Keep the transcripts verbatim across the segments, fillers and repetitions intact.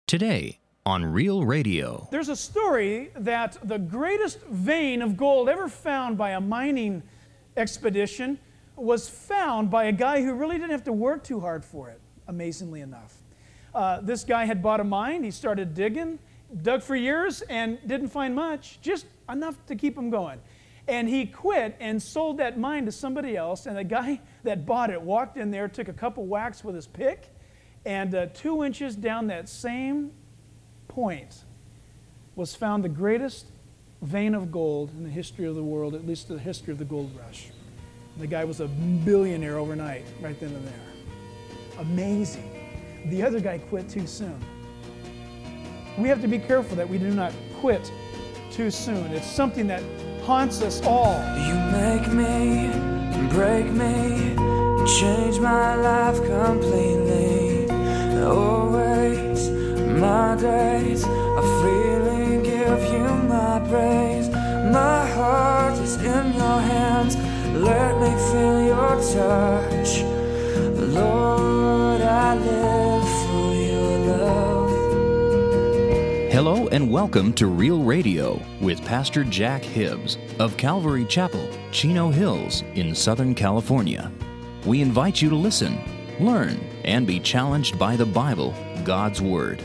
Today on Real Radio. There's a story that the greatest vein of gold ever found by a mining expedition was found by a guy who really didn't have to work too hard for it, amazingly enough. Uh, this guy had bought a mine, he started digging, dug for years and didn't find much, just enough to keep him going. And he quit and sold that mine to somebody else, and the guy that bought it walked in there, took a couple whacks with his pick, and uh, two inches down that same point was found the greatest vein of gold in the history of the world, at least the history of the gold rush. The guy was a billionaire overnight, right then and there. Amazing. The other guy quit too soon. We have to be careful that we do not quit too soon. It's something that haunts us all. You make me, break me, change my life completely. Always, my days, I freely give you my praise. My heart is in your hands, let me feel your touch. Lord, I live for your love. Hello and welcome to Real Radio with Pastor Jack Hibbs of Calvary Chapel, Chino Hills in Southern California. We invite you to listen, learn, and be challenged by the Bible, God's Word.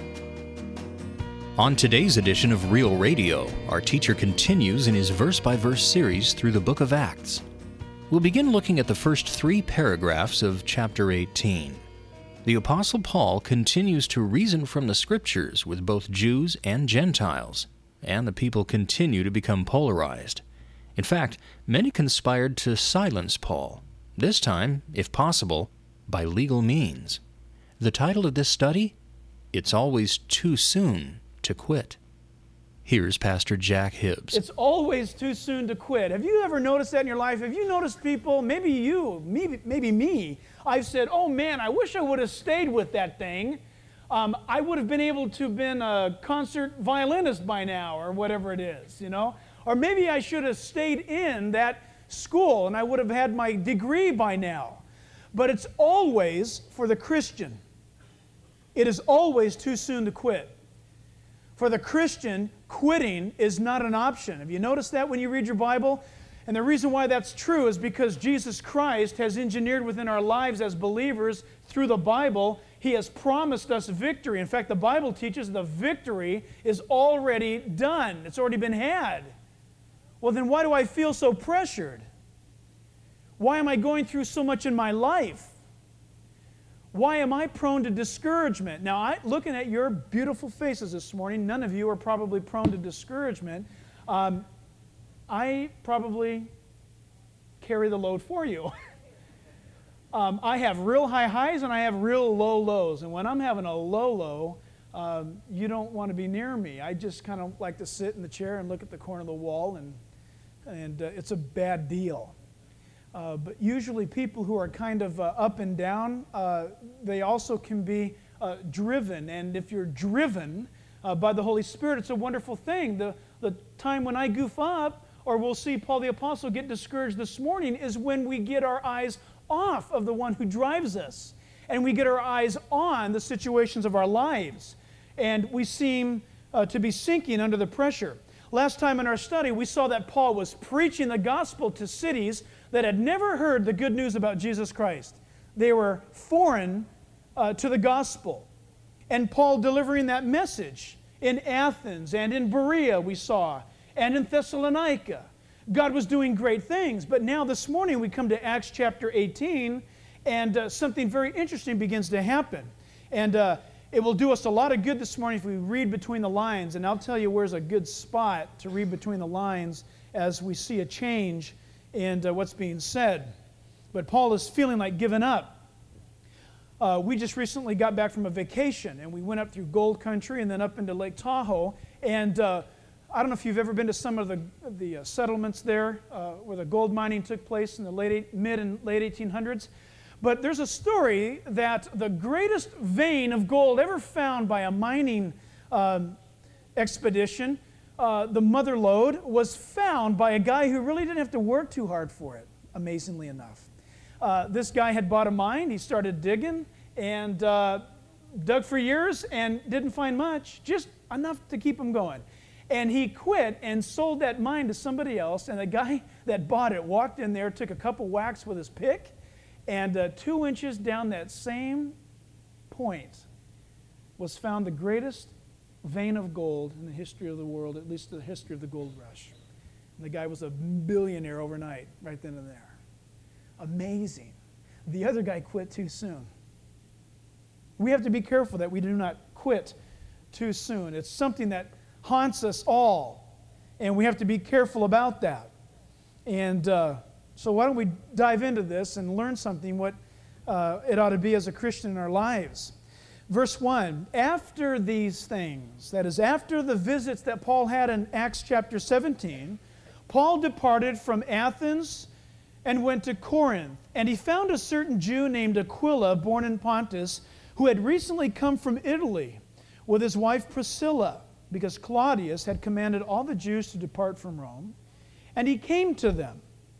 On today's edition of Real Radio, our teacher continues in his verse-by-verse series through the book of Acts. We'll begin looking at the first three paragraphs of chapter eighteen. The Apostle Paul continues to reason from the Scriptures with both Jews and Gentiles, and the people continue to become polarized. In fact, many conspired to silence Paul, this time, if possible, by legal means. The title of this study? It's Always Too Soon to Quit. Here's Pastor Jack Hibbs. It's always too soon to quit. Have you ever noticed that in your life? Have you noticed people, maybe you, maybe, maybe me, I've said, oh man, I wish I would have stayed with that thing. Um, I would have been able to have been a concert violinist by now, or whatever it is, you know? Or maybe I should have stayed in that school and I would have had my degree by now. But it's always, for the Christian, it is always too soon to quit. For the Christian, quitting is not an option. Have you noticed that when you read your Bible? And the reason why that's true is because Jesus Christ has engineered within our lives as believers through the Bible. He has promised us victory. In fact, the Bible teaches the victory is already done. It's already been had. Well, then why do I feel so pressured? Why am I going through so much in my life? Why am I prone to discouragement? Now, I, looking at your beautiful faces this morning, none of you are probably prone to discouragement. Um, I probably carry the load for you. um, I have real high highs and I have real low lows. And when I'm having a low low, um, you don't want to be near me. I just kind of like to sit in the chair and look at the corner of the wall, and, and uh, it's a bad deal. Uh, but usually people who are kind of uh, up and down, uh, they also can be uh, driven. And if you're driven uh, by the Holy Spirit, it's a wonderful thing. The, the time when I goof up, or we'll see Paul the Apostle get discouraged this morning, is when we get our eyes off of the one who drives us. And we get our eyes on the situations of our lives. And we seem uh, to be sinking under the pressure. Last time in our study, we saw that Paul was preaching the gospel to cities that had never heard the good news about Jesus Christ. They were foreign uh, to the gospel. And Paul delivering that message in Athens and in Berea, we saw, and in Thessalonica. God was doing great things. But now this morning we come to Acts chapter eighteen, and uh, something very interesting begins to happen. And uh, it will do us a lot of good this morning if we read between the lines. And I'll tell you where's a good spot to read between the lines as we see a change in uh, what's being said. But Paul is feeling like giving up. Uh, we just recently got back from a vacation, and we went up through Gold Country and then up into Lake Tahoe. And uh, I don't know if you've ever been to some of the, the uh, settlements there uh, where the gold mining took place in the late, mid and late eighteen hundreds. But there's a story that the greatest vein of gold ever found by a mining um, expedition, uh, the Mother Lode, was found by a guy who really didn't have to work too hard for it, amazingly enough. Uh, this guy had bought a mine, he started digging, and uh, dug for years and didn't find much, just enough to keep him going. And he quit and sold that mine to somebody else, and the guy that bought it walked in there, took a couple whacks with his pick, and uh, two inches down that same point was found the greatest vein of gold in the history of the world, at least the history of the gold rush. And the guy was a billionaire overnight, right then and there. Amazing. The other guy quit too soon. We have to be careful that we do not quit too soon. It's something that haunts us all, and we have to be careful about that. And uh, so why don't we dive into this and learn something, what uh, it ought to be as a Christian in our lives. Verse one, after these things, that is, after the visits that Paul had in Acts chapter seventeen, Paul departed from Athens and went to Corinth. And he found a certain Jew named Aquila, born in Pontus, who had recently come from Italy with his wife Priscilla, because Claudius had commanded all the Jews to depart from Rome, and he came to them.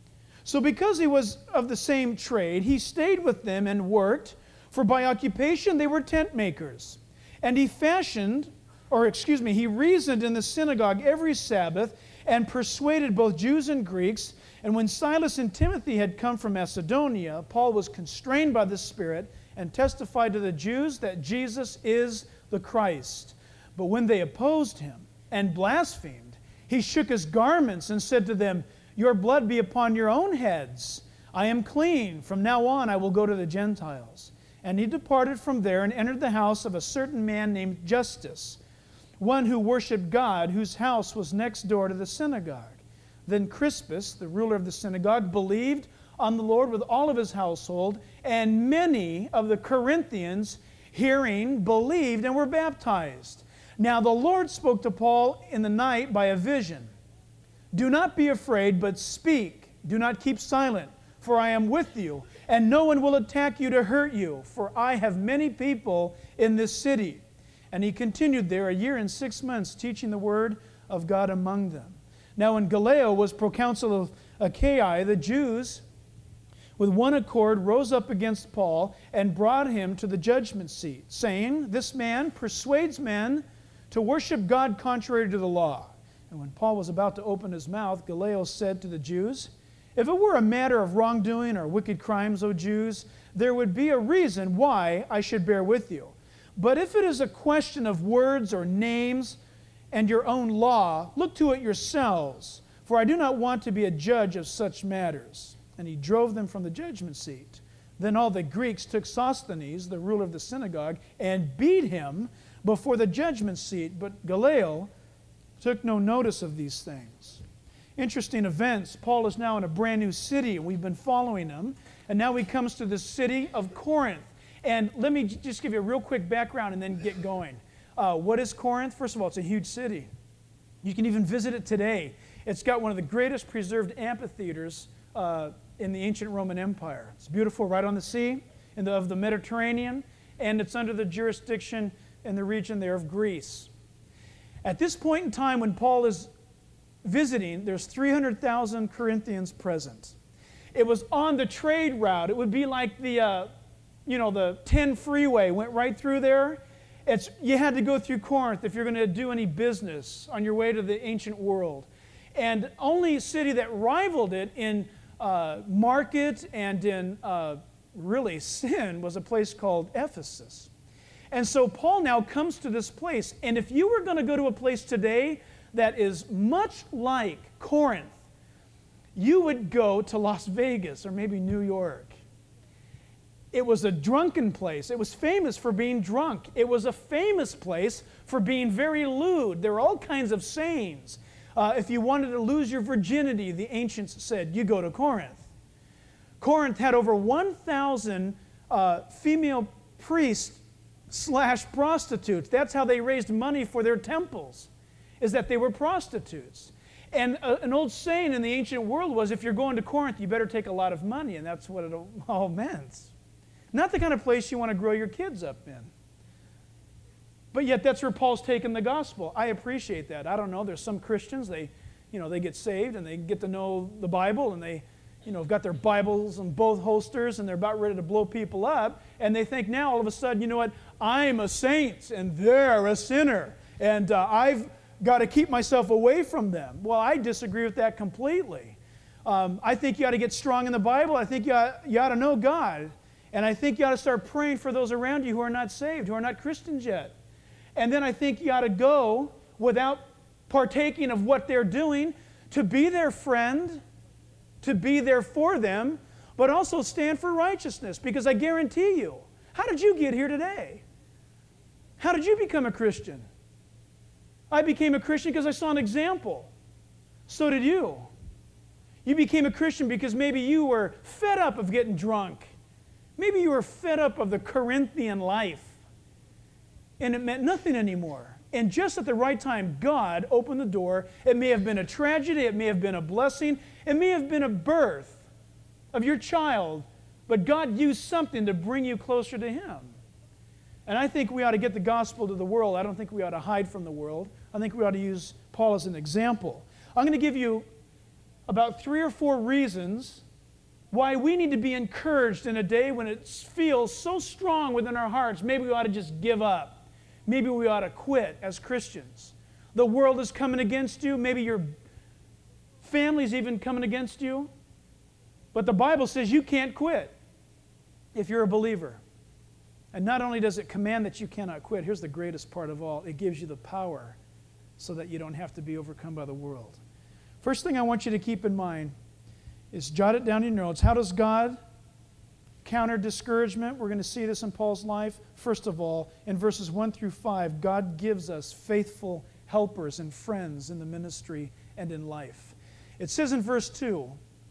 So because he was of the same trade, he stayed with them and worked, for by occupation they were tent makers. And he fashioned, or excuse me, he reasoned in the synagogue every Sabbath and persuaded both Jews and Greeks. And when Silas and Timothy had come from Macedonia, Paul was constrained by the Spirit and testified to the Jews that Jesus is the Christ. But when they opposed him and blasphemed, he shook his garments and said to them, "Your blood be upon your own heads. I am clean. From now on I will go to the Gentiles." And he departed from there and entered the house of a certain man named Justus, one who worshipped God, whose house was next door to the synagogue. Then Crispus, the ruler of the synagogue, believed on the Lord with all of his household, and many of the Corinthians, hearing, believed and were baptized. Now the Lord spoke to Paul in the night by a vision. "Do not be afraid, but speak. Do not keep silent, for I am with you, and no one will attack you to hurt you, for I have many people in this city." And he continued there a year and six months, teaching the word of God among them. Now when Gallio was proconsul of Achaia, the Jews with one accord rose up against Paul and brought him to the judgment seat, saying, "This man persuades men to worship God contrary to the law." And when Paul was about to open his mouth, Gallio said to the Jews, "If it were a matter of wrongdoing or wicked crimes, O Jews, there would be a reason why I should bear with you. But if it is a question of words or names and your own law, look to it yourselves, for I do not want to be a judge of such matters." And he drove them from the judgment seat. Then all the Greeks took Sosthenes, the ruler of the synagogue, and beat him before the judgment seat. But Gallio took no notice of these things. Interesting events. Paul is now in a brand new city, and we've been following him. And now he comes to the city of Corinth. And let me just give you a real quick background and then get going. Uh, what is Corinth? First of all, it's a huge city. You can even visit it today. It's got one of the greatest preserved amphitheaters uh, in the ancient Roman Empire. It's beautiful, right on the sea in the, of the Mediterranean, and it's under the jurisdiction in the region there of Greece. At this point in time when Paul is visiting, there's three hundred thousand Corinthians present. It was on the trade route. It would be like the, uh, you know, the ten freeway went right through there. It's, you had to go through Corinth if you're going to do any business on your way to the ancient world. And only city that rivaled it in uh, market and in uh, really sin was a place called Ephesus. And so Paul now comes to this place. And if you were going to go to a place today that is much like Corinth, you would go to Las Vegas or maybe New York. It was a drunken place. It was famous for being drunk. It was a famous place for being very lewd. There were all kinds of sayings. Uh, if you wanted to lose your virginity, the ancients said, you go to Corinth. Corinth had over one thousand uh, female priests slash prostitutes. That's how they raised money for their temples, is that they were prostitutes. And uh, an old saying in the ancient world was, if you're going to Corinth, you better take a lot of money, and that's what it all meant. Not the kind of place you want to grow your kids up in. But yet that's where Paul's taken the gospel. I appreciate that. I don't know, there's some Christians, they, you know, they get saved and they get to know the Bible and they, you know, have got their Bibles on both holsters and they're about ready to blow people up, and they think now all of a sudden, you know what, I'm a saint and they're a sinner, and uh, I've got to keep myself away from them. Well, I disagree with that completely. Um, I think you ought to get strong in the Bible. I think you ought, you ought to know God. And I think you ought to start praying for those around you who are not saved, who are not Christians yet. And then I think you ought to go without partaking of what they're doing to be their friend, to be there for them, but also stand for righteousness. Because I guarantee you, how did you get here today? How did you become a Christian? I became a Christian because I saw an example. So did you. You became a Christian because maybe you were fed up of getting drunk. Maybe you were fed up of the Corinthian life. And it meant nothing anymore. And just at the right time, God opened the door. It may have been a tragedy. It may have been a blessing. It may have been a birth of your child. But God used something to bring you closer to Him. And I think we ought to get the gospel to the world. I don't think we ought to hide from the world. I think we ought to use Paul as an example. I'm going to give you about three or four reasons why we need to be encouraged in a day when it feels so strong within our hearts. Maybe we ought to just give up. Maybe we ought to quit as Christians. The world is coming against you. Maybe your family's even coming against you. But the Bible says you can't quit if you're a believer. And not only does it command that you cannot quit, here's the greatest part of all. It gives you the power so that you don't have to be overcome by the world. First thing I want you to keep in mind is jot it down in your notes. How does God counter discouragement? We're going to see this in Paul's life. First of all, in verses one through five, God gives us faithful helpers and friends in the ministry and in life. It says in verse two,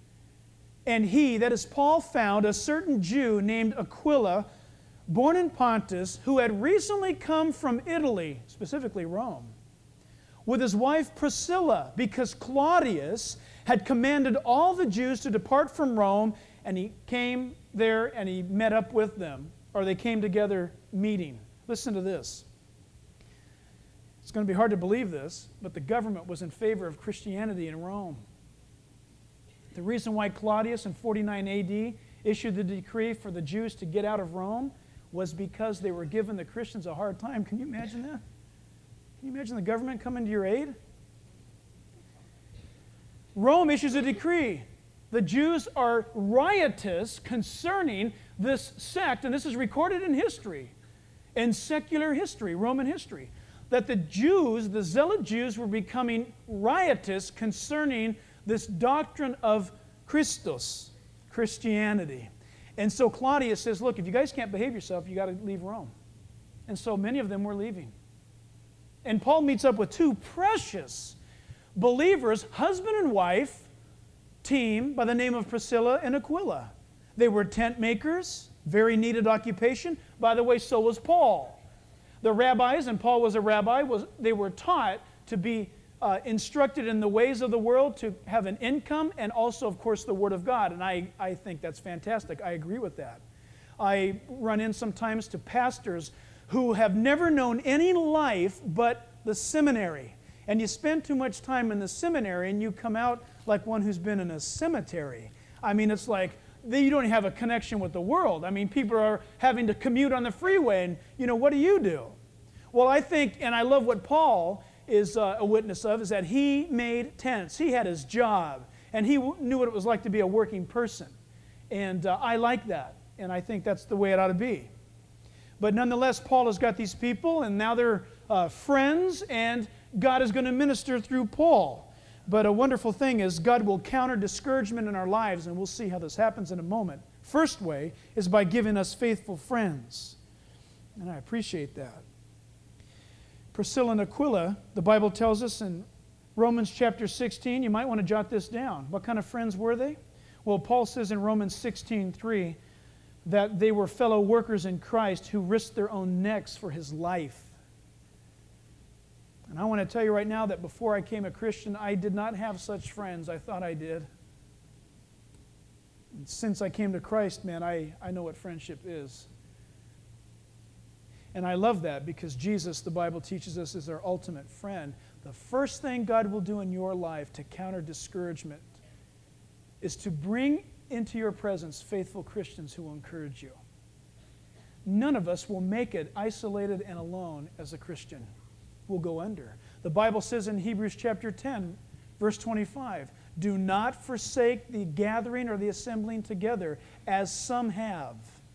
and he, that is Paul, found a certain Jew named Aquila, born in Pontus, who had recently come from Italy, specifically Rome, with his wife Priscilla, because Claudius had commanded all the Jews to depart from Rome, and he came there and he met up with them, or they came together meeting. Listen to this. It's going to be hard to believe this, but the government was in favor of Christianity in Rome. The reason why Claudius in forty-nine A D issued the decree for the Jews to get out of Rome was because they were giving the Christians a hard time. Can you imagine that? Can you imagine the government coming to your aid? Rome issues a decree. The Jews are riotous concerning this sect, and this is recorded in history, in secular history, Roman history, that the Jews, the zealot Jews, were becoming riotous concerning this doctrine of Christos, Christianity. And so Claudius says, look, if you guys can't behave yourself, you got to leave Rome. And so many of them were leaving. And Paul meets up with two precious believers, husband and wife team by the name of Priscilla and Aquila. They were tent makers, very needed occupation. By the way, so was Paul. The rabbis, and Paul was a rabbi, was they were taught to be uh, instructed in the ways of the world, to have an income, and also, of course, the Word of God. And I, I think that's fantastic. I agree with that. I run in sometimes to pastors who have never known any life but the seminary. And you spend too much time in the seminary and you come out like one who's been in a cemetery. I mean, it's like you don't have a connection with the world. I mean, people are having to commute on the freeway, and, you know, what do you do? Well, I think, and I love what Paul is uh, a witness of, is that he made tents. He had his job, and he w- knew what it was like to be a working person. And uh, I like that, and I think that's the way it ought to be. But nonetheless, Paul has got these people, and now they're uh, friends, and God is going to minister through Paul. But a wonderful thing is God will counter discouragement in our lives, and we'll see how this happens in a moment. First way is by giving us faithful friends, and I appreciate that. Priscilla and Aquila, the Bible tells us in Romans chapter sixteen, you might want to jot this down. What kind of friends were they? Well, Paul says in Romans sixteen three that they were fellow workers in Christ who risked their own necks for His life. And I want to tell you right now that before I became a Christian, I did not have such friends. I thought I did. And since I came to Christ, man, I, I know what friendship is. And I love that because Jesus, the Bible teaches us, is our ultimate friend. The first thing God will do in your life to counter discouragement is to bring into your presence faithful Christians who will encourage you. None of us will make it isolated and alone as a Christian. We'll go under. The Bible says in Hebrews chapter ten, verse twenty-five, do not forsake the gathering or the assembling together as some have.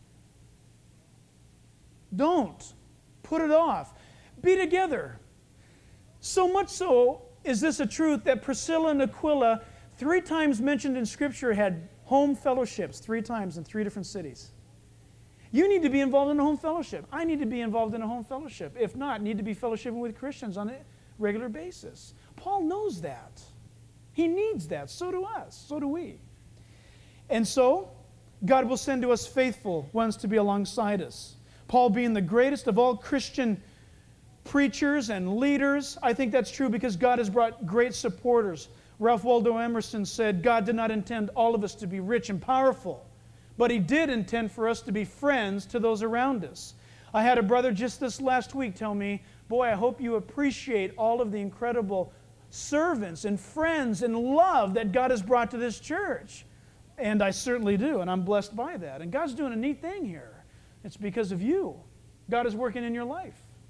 Don't. Put it off. Be together. So much so is this a truth that Priscilla and Aquila, three times mentioned in Scripture, had home fellowships, three times in three different cities. You need to be involved in a home fellowship. I need to be involved in a home fellowship. If not, need to be fellowshipping with Christians on a regular basis. Paul knows that. He needs that. So do us. So do we. And so, God will send to us faithful ones to be alongside us. Paul being the greatest of all Christian preachers and leaders, I think that's true because God has brought great supporters. Ralph Waldo Emerson said, God did not intend all of us to be rich and powerful, but He did intend for us to be friends to those around us. I had a brother just this last week tell me, boy, I hope you appreciate all of the incredible servants and friends and love that God has brought to this church. And I certainly do, and I'm blessed by that. And God's doing a neat thing here. It's because of you. God is working in your life.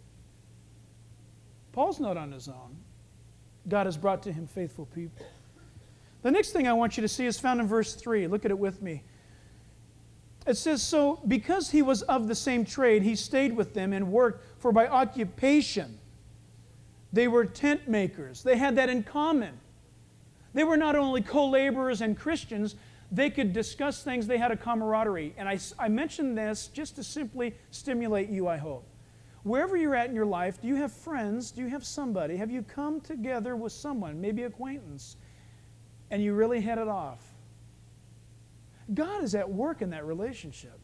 Paul's not on his own. God has brought to him faithful people. The next thing I want you to see is found in verse three. Look at it with me. It says, so because he was of the same trade, he stayed with them and worked, for by occupation they were tent makers. They had that in common. They were not only co-laborers and Christians, they could discuss things. They had a camaraderie. And I, I mention this just to simply stimulate you, I hope. Wherever you're at in your life, do you have friends? Do you have somebody? Have you come together with someone, maybe acquaintance, and you really hit it off? God is at work in that relationship.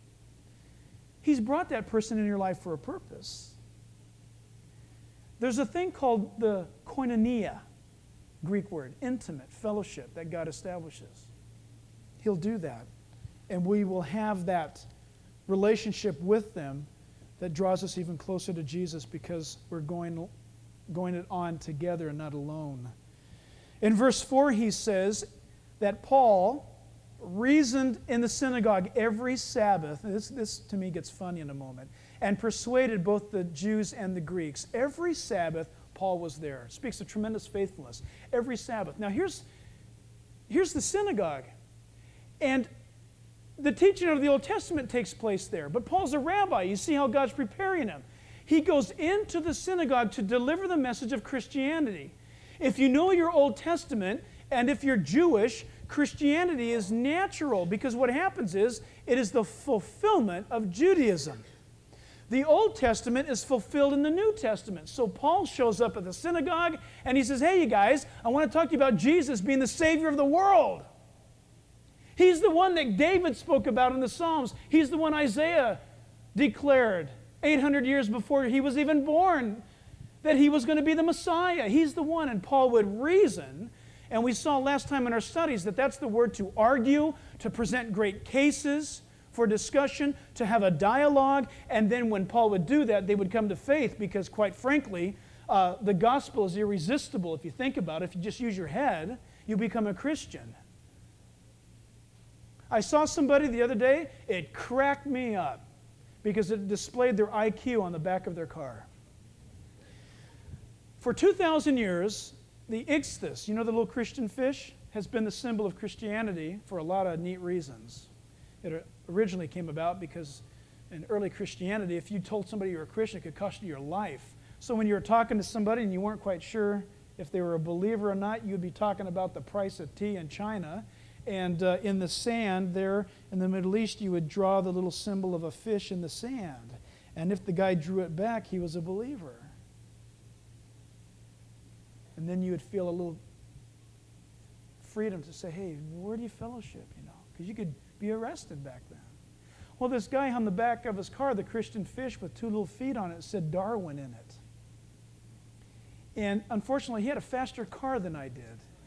He's brought that person in your life for a purpose. There's a thing called the koinonia, Greek word, intimate fellowship that God establishes. He'll do that. And we will have that relationship with them that draws us even closer to Jesus because we're going, going it on together and not alone. In verse four, he says that Paul reasoned in the synagogue every Sabbath. This, this to me gets funny in a moment. And persuaded both the Jews and the Greeks. Every Sabbath, Paul was there. Speaks of tremendous faithfulness. Every Sabbath. Now here's, here's the synagogue. And the teaching of the Old Testament takes place there. But Paul's a rabbi. You see how God's preparing him. He goes into the synagogue to deliver the message of Christianity. If you know your Old Testament, and if you're Jewish, Christianity is natural because what happens is it is the fulfillment of Judaism. The Old Testament is fulfilled in the New Testament. So Paul shows up at the synagogue and he says, hey, you guys, I want to talk to you about Jesus being the Savior of the world. He's the one that David spoke about in the Psalms. He's the one Isaiah declared eight hundred years before he was even born that he was going to be the Messiah. He's the one. And Paul would reason. And we saw last time in our studies that that's the word to argue, to present great cases for discussion, to have a dialogue. And then when Paul would do that, they would come to faith because, quite frankly, uh, the gospel is irresistible. If you think about it, if you just use your head, you become a Christian. I saw somebody the other day, it cracked me up because it displayed their I Q on the back of their car. For two thousand years, the ichthys, you know the little Christian fish, has been the symbol of Christianity for a lot of neat reasons. It originally came about because in early Christianity, if you told somebody you were a Christian, it could cost you your life. So when you were talking to somebody and you weren't quite sure if they were a believer or not, you'd be talking about the price of tea in China. And uh, in the sand there in the Middle East, you would draw the little symbol of a fish in the sand. And if the guy drew it back, he was a believer. And then you would feel a little freedom to say, hey, where do you fellowship, you know? Because you could be arrested back then. Well, this guy on the back of his car, the Christian fish with two little feet on it, said Darwin in it. And unfortunately, he had a faster car than I did.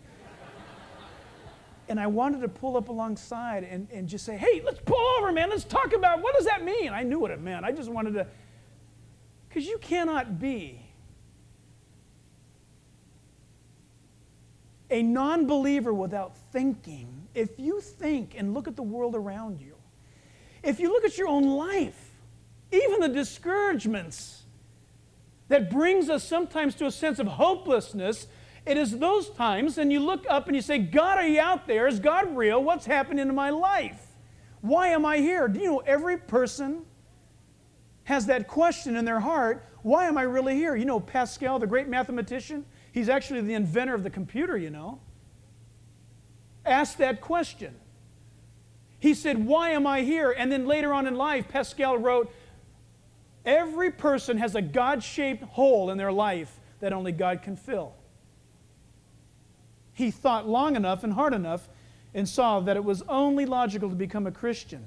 And I wanted to pull up alongside and, and just say, hey, let's pull over, man. Let's talk about what does that mean? I knew what it meant. I just wanted to, because you cannot be A non-believer without thinking, if you think and look at the world around you, if you look at your own life, even the discouragements that brings us sometimes to a sense of hopelessness, it is those times, and you look up and you say, God, are you out there? Is God real? What's happening in my life? Why am I here? Do you know every person has that question in their heart, why am I really here? You know Pascal, the great mathematician, he's actually the inventor of the computer, you know. Asked that question. He said, why am I here? And then later on in life, Pascal wrote, every person has a God-shaped hole in their life that only God can fill. He thought long enough and hard enough and saw that it was only logical to become a Christian.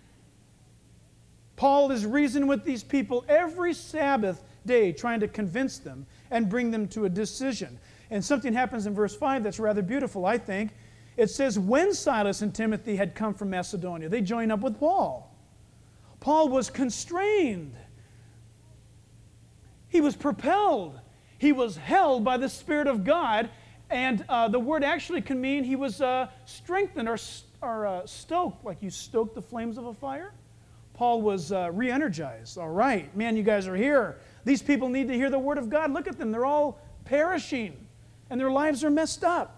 Paul is reasoning with these people every Sabbath day, trying to convince them and bring them to a decision. And something happens in verse five that's rather beautiful, I think. It says, when Silas and Timothy had come from Macedonia, they joined up with Paul. Paul was constrained. He was propelled. He was held by the Spirit of God. And uh, the word actually can mean he was uh, strengthened or, or uh, stoked, like you stoke the flames of a fire. Paul was uh, re-energized. All right, man, you guys are here. These people need to hear the word of God. Look at them. They're all perishing, and their lives are messed up.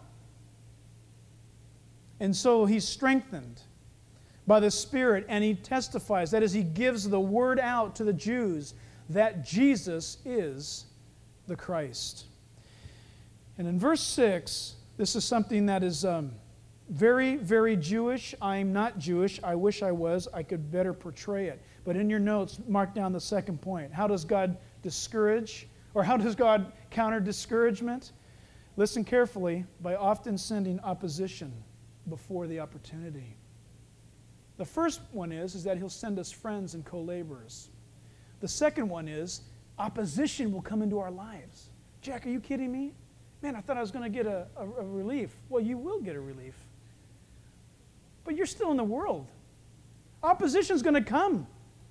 And so he's strengthened by the Spirit, and he testifies. That is, he gives the word out to the Jews that Jesus is the Christ. And in verse six, this is something that is um, very, very Jewish. I'm not Jewish. I wish I was. I could better portray it. But in your notes, mark down the second point. How does God discourage, or how does God counter discouragement? Listen carefully, by often sending opposition before the opportunity. The first one is, is that he'll send us friends and co-laborers. The second one is opposition will come into our lives. Jack, are you kidding me? Man, I thought I was going to get a, a, a relief. Well, you will get a relief. But you're still in the world. Opposition's going to come.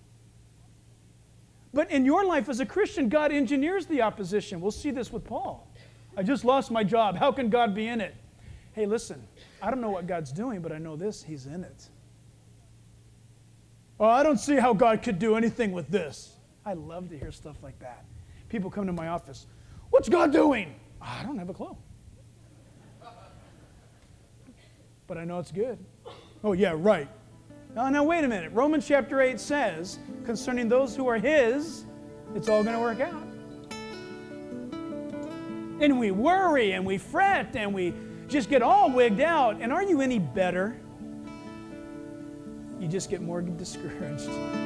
But in your life as a Christian, God engineers the opposition. We'll see this with Paul. I just lost my job. How can God be in it? Hey, listen, I don't know what God's doing, but I know this, he's in it. Oh, I don't see how God could do anything with this. I love to hear stuff like that. People come to my office. What's God doing? I don't have a clue. But I know it's good. Oh, yeah, right. Now, now, wait a minute. Romans chapter eight says, concerning those who are his, it's all going to work out. And we worry and we fret and we just get all wigged out. And are you any better? You just get more discouraged.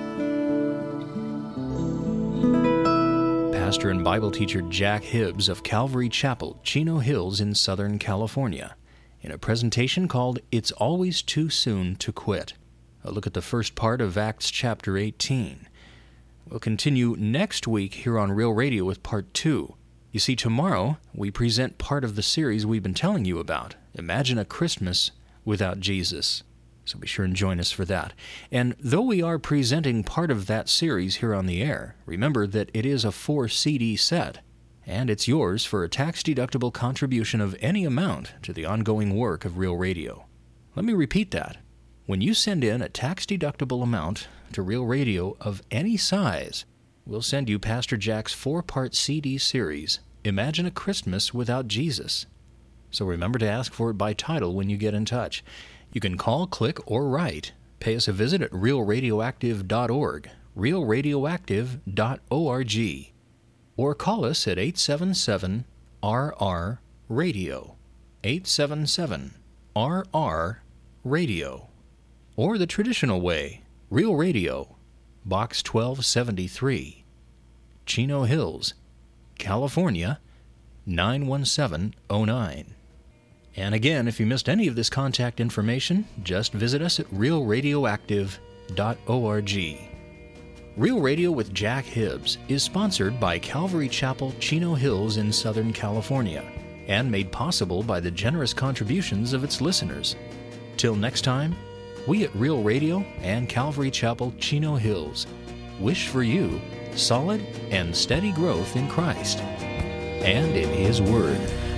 Pastor and Bible teacher Jack Hibbs of Calvary Chapel, Chino Hills in Southern California, in a presentation called It's Always Too Soon to Quit. A look at the first part of Acts chapter eighteen. We'll continue next week here on Real Radio with part two. You see, tomorrow we present part of the series we've been telling you about, Imagine a Christmas Without Jesus. So be sure and join us for that. And though we are presenting part of that series here on the air, remember that it is a four C D set, and it's yours for a tax-deductible contribution of any amount to the ongoing work of Real Radio. Let me repeat that. When you send in a tax-deductible amount to Real Radio of any size, we'll send you Pastor Jack's four-part C D series, Imagine a Christmas Without Jesus. So remember to ask for it by title when you get in touch. You can call, click, or write. Pay us a visit at real radioactive dot org, real radioactive dot org, or call us at eight seven seven R R radio, eight seven seven R R radio, or the traditional way, Real Radio, Box twelve seventy-three, Chino Hills, California, nine one seven oh nine. And again, if you missed any of this contact information, just visit us at real radioactive dot org. Real Radio with Jack Hibbs is sponsored by Calvary Chapel, Chino Hills in Southern California, and made possible by the generous contributions of its listeners. Till next time, we at Real Radio and Calvary Chapel, Chino Hills wish for you solid and steady growth in Christ and in His Word.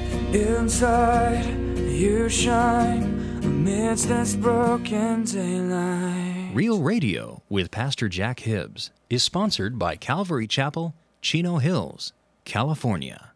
Inside you shine amidst this broken daylight. Real Radio with Pastor Jack Hibbs is sponsored by Calvary Chapel, Chino Hills, California.